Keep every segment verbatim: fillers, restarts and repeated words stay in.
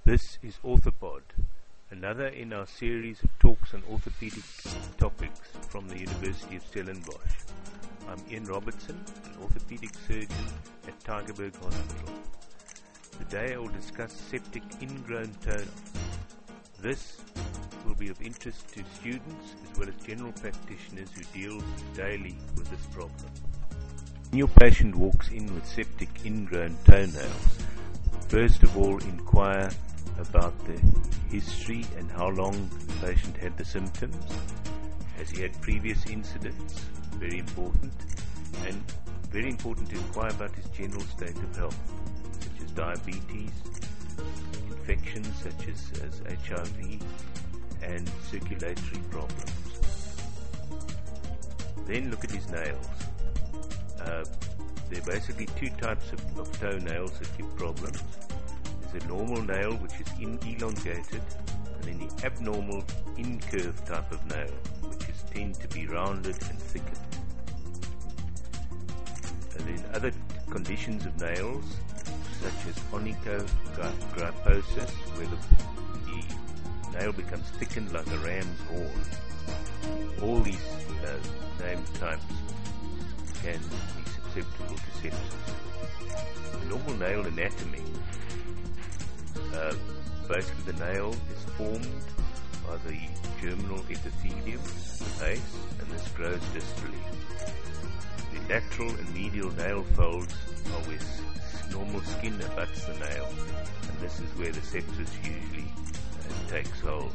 This is Orthopod, another in our series of talks on orthopedic topics from the University of Stellenbosch. I'm Ian Robertson, an orthopedic surgeon at Tygerberg Hospital. Today I will discuss septic ingrown toenails. This will be of interest to students as well as general practitioners who deal daily with this problem. When your patient walks in with septic ingrown toenails, first of all inquire about the history and how long the patient had the symptoms. Has he had previous incidents? Very important. And very important to inquire about his general state of health, such as diabetes, infections such as, as H I V, and circulatory problems. Then look at his nails. Uh, there are basically two types of, of toenails that give problems. There's a normal nail which is in elongated, and then the abnormal incurved type of nail, which is tend to be rounded and thickened. And then other conditions of nails, such as onychogryposis, where the, the nail becomes thickened like a ram's horn. All these uh, named types can be susceptible to sepsis. The normal nail anatomy, uh, basically the nail is formed by the germinal epithelium at the base, and this grows distally. The lateral and medial nail folds are where s- normal skin abuts the nail, and this is where the sepsis usually uh, takes hold.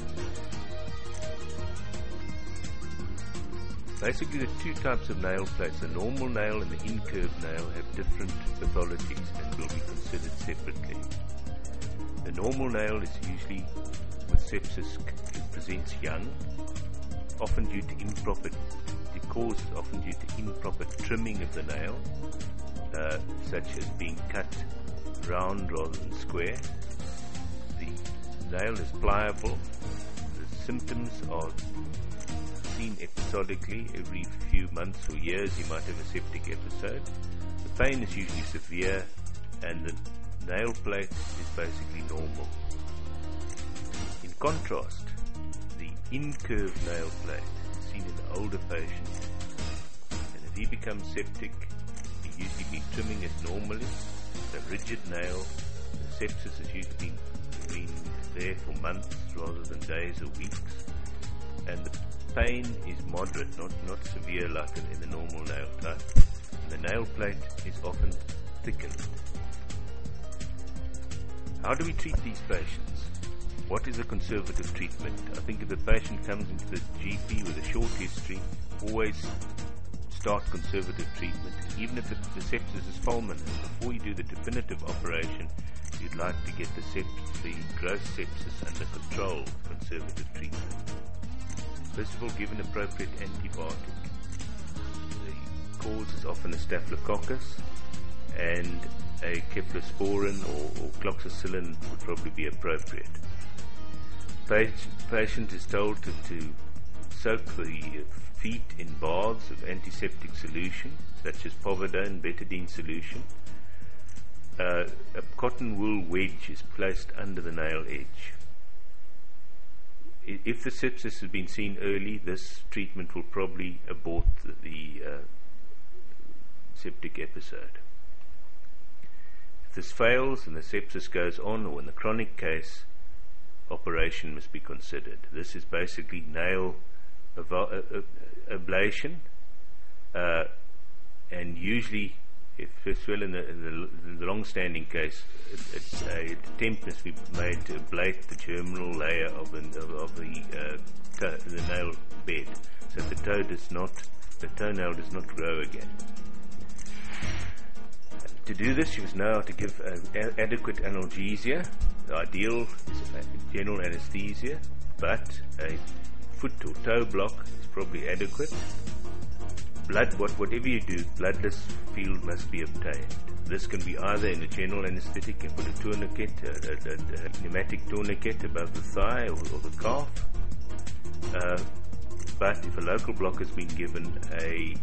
Basically, the two types of nail plates, the normal nail and the incurved nail, have different pathologies and will be considered separately. The normal nail is usually, with sepsis, it presents young, often due to improper, the cause is often due to improper trimming of the nail, uh, such as being cut round rather than square. The nail is pliable. The symptoms are seen episodically. Every few months or years you might have a septic episode. The pain is usually severe, and the nail plate is basically normal. In contrast, the incurved nail plate is seen in an older patient, and if he becomes septic, he usually be trimming it normally. The rigid nail, the sepsis has usually been, been there for months rather than days or weeks, and the pain is moderate, not, not severe like in the normal nail type. The nail plate is often thickened. How do we treat these patients? What is a conservative treatment? I think if the patient comes into the G P with a short history, always start conservative treatment. Even if the, the sepsis is fulminant, before you do the definitive operation, you'd like to get the, sept- the gross sepsis under control with conservative treatment. First of all, give an appropriate antibiotic. The cause is often a staphylococcus, and a cephalosporin or, or cloxacillin would probably be appropriate. Patient, patient is told to, to soak the feet in baths of antiseptic solution, such as povidone, betadine solution. Uh, a cotton wool wedge is placed under the nail edge. If the sepsis has been seen early, this treatment will probably abort the, the uh, septic episode. If this fails and the sepsis goes on, or in the chronic case, operation must be considered. This is basically nail avo- uh, uh, ablation, uh, and usually, if it's well in the, in the, in the long-standing case, it, it, a attempt must be made to ablate the germinal layer of the, of, of the, uh, toe, the nail bed, so the toe does not, the toenail does not grow again. To do this, you must know how to give uh, a- adequate analgesia. The ideal is general anesthesia, but a foot or toe block is probably adequate. Blood, what, whatever you do, bloodless field must be obtained. This can be either in a general anesthetic and put a tourniquet, a, a, a, a pneumatic tourniquet above the thigh or, or the calf. Uh, but if a local block has been given, a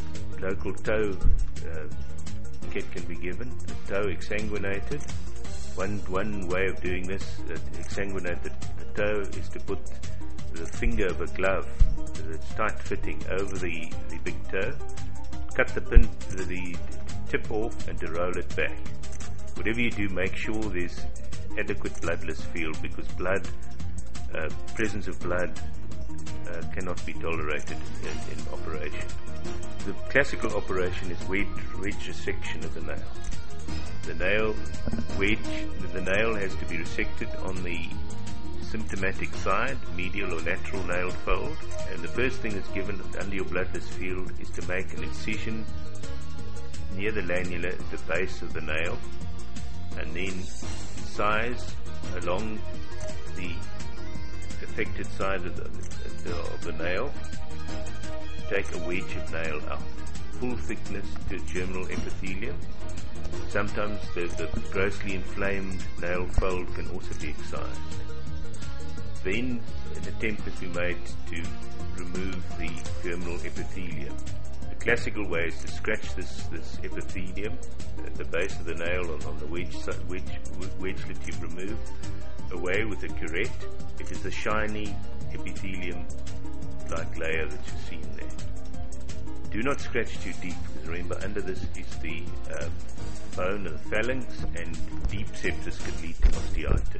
local toe uh, kit can be given, the toe exsanguinated, One one way of doing this, uh, exsanguinate the, the toe, is to put the finger of a glove that's tight fitting over the, the big toe, cut the pin, the, the tip off, and to roll it back. Whatever you do, make sure there's adequate bloodless field, because blood, uh, presence of blood uh, cannot be tolerated in, in operation. The classical operation is wedge, wedge resection of the nail. The nail wedge, the nail has to be resected on the symptomatic side, medial or lateral nail fold, and the first thing that's given under your bloodless field is to make an incision near the lanula at the base of the nail, and then incise along the affected side of the, of the, of the nail. Take a wedge of nail out, full thickness to germinal epithelium. Sometimes the, the grossly inflamed nail fold can also be excised. Then an attempt must be made to remove the germinal epithelium. The classical way is to scratch this, this epithelium at the base of the nail on, on the wedge, wedge, wedgelet you've removed away with a curette. It is a shiny epithelium-like layer that you see in there. Do not scratch too deep, because remember, under this is the uh, bone of the phalanx, and deep sepsis can lead to osteitis.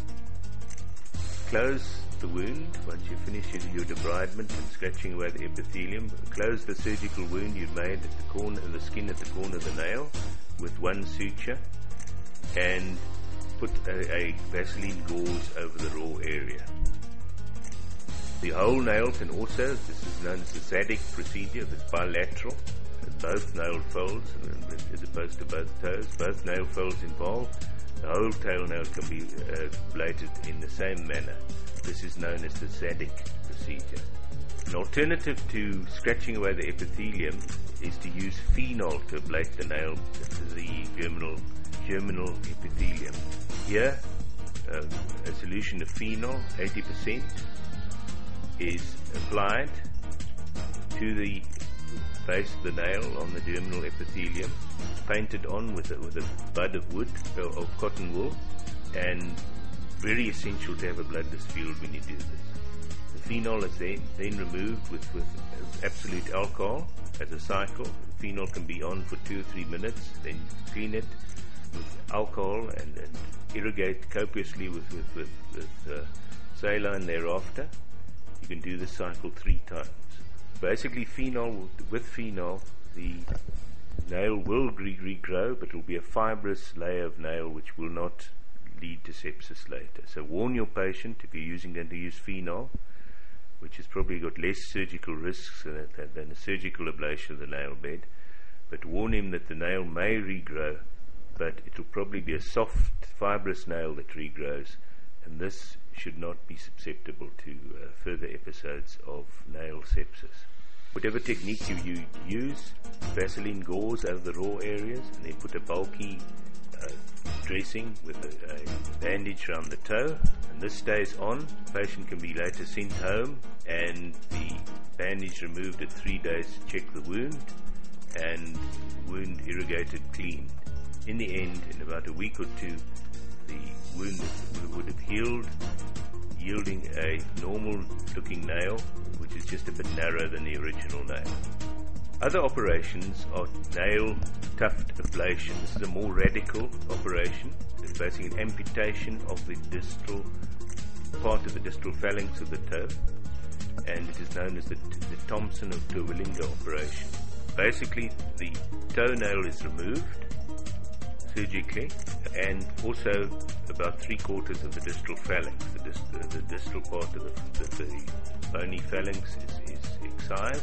Close the wound once you finish your debridement and scratching away the epithelium. Close the surgical wound you've made at the corner of the skin at the corner of the nail with one suture, and put a, a Vaseline gauze over the raw area. The whole nail can also, this is known as the Zadig procedure, it's bilateral, both nail folds, as opposed to both toes, both nail folds involved. The whole tailnail can be uh, ablated in the same manner. This is known as the Zadig procedure. An alternative to scratching away the epithelium is to use phenol to ablate the nail, the germinal, germinal epithelium. Here, uh, a solution of phenol, eighty percent, is applied to the base of the nail on the germinal epithelium, painted on with a, with a bud of wood or of cotton wool, and very essential to have a bloodless field when you do this. The phenol is then, then removed with, with absolute alcohol as a cycle. The phenol can be on for two or three minutes, then clean it with alcohol and, and irrigate copiously with, with, with, with uh, saline thereafter. You can do this cycle three times. Basically, phenol, with phenol, the nail will re- regrow, but it will be a fibrous layer of nail which will not lead to sepsis later. So warn your patient, if you're using going to use phenol, which has probably got less surgical risks than a, than a surgical ablation of the nail bed, but warn him that the nail may regrow, but it will probably be a soft, fibrous nail that regrows, and this should not be susceptible to uh, further episodes of nail sepsis. Whatever technique you, you use, Vaseline gauze over the raw areas, and then put a bulky uh, dressing with a, a bandage around the toe, and this stays on. The patient can be later sent home and the bandage removed at three days to check the wound, and wound irrigated, cleaned. In the end, in about a week or two, the wound would have healed, yielding a normal looking nail, which is just a bit narrower than the original nail. Other operations are nail tuft ablation. This is a more radical operation. It's basically an amputation of the distal part of the distal phalanx of the toe, and it is known as the, the Thompson of Terwilliger operation. Basically, the toenail is removed surgically, and also about three quarters of the distal phalanx. The, dis- uh, the distal part of the, the, the bony phalanx is, is excised,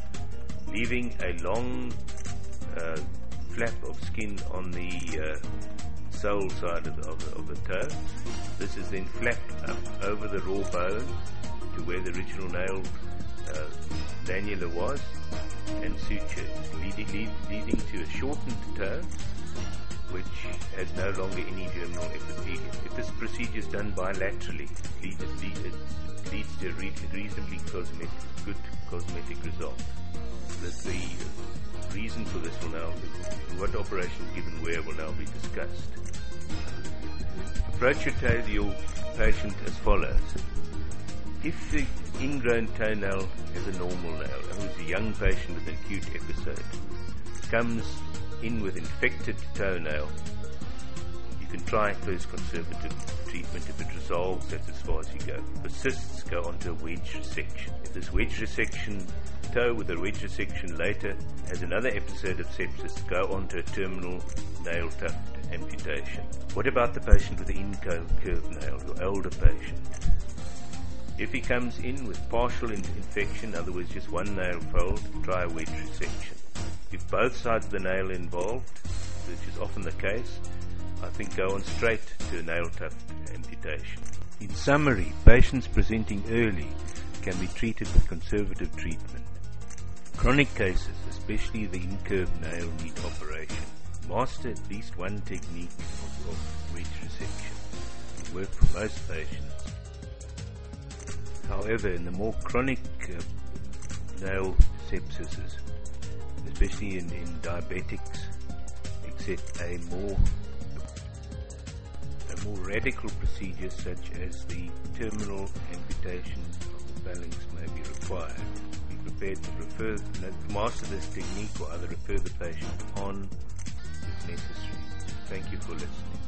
leaving a long uh, flap of skin on the uh, sole side of the, of, the, of the toe. This is then flapped up over the raw bone to where the original nail uh, lanula was, and sutured, leading, lead, leading to a shortened toe, which has no longer any germinal epithelium. If this procedure is done bilaterally, it leads, it leads, it leads to a re- reasonably cosmetic, good cosmetic result. The, the reason for this will now, be, what operation given where will now be discussed. Approach your, toe, your patient as follows. If the ingrown toenail is a normal nail, and was a young patient with an acute episode, comes in with infected toenail, you can try first conservative treatment. If it resolves, that's as far as you go. Persists, go on to a wedge resection. If this wedge resection, toe with a wedge resection later has another episode of sepsis, go on to a terminal nail tuft amputation. What about the patient with the incurved nail, your older patient? If he comes in with partial in- infection, in other words just one nail fold, try a wedge resection. If both sides of the nail are involved, which is often the case, I think go on straight to a nail tuft amputation. In summary, patients presenting early can be treated with conservative treatment. Chronic cases, especially the incurved nail, need operation. Master at least one technique of, of wedge resection. It will work for most patients. However, in the more chronic uh, nail sepsises, especially in, in diabetics, except a more a more radical procedure such as the terminal amputation of the phalanx may be required. Be prepared to refer, to master this technique or either refer the patient on if necessary. Thank you for listening.